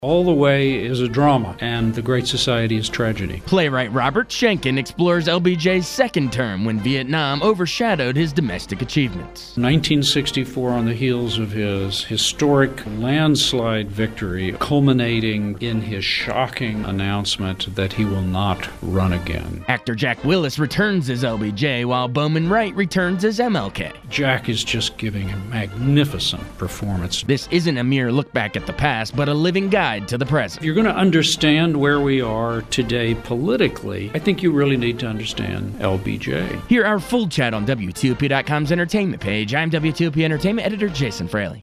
All the Way is a drama, and The Great Society is tragedy. Playwright Robert Schenken explores LBJ's second term when Vietnam overshadowed his domestic achievements. 1964, on the heels of his historic landslide victory, culminating in his shocking announcement that he will not run again. Actor Jack Willis returns as LBJ, while Bowman Wright returns as MLK. Jack is just giving a magnificent performance. This isn't a mere look back at the past, but a living guide to the present. If you're going to understand where we are today politically, I think you really need to understand LBJ. Hear our full chat on WTOP.com's entertainment page. I'm WTOP Entertainment Editor Jason Fraley.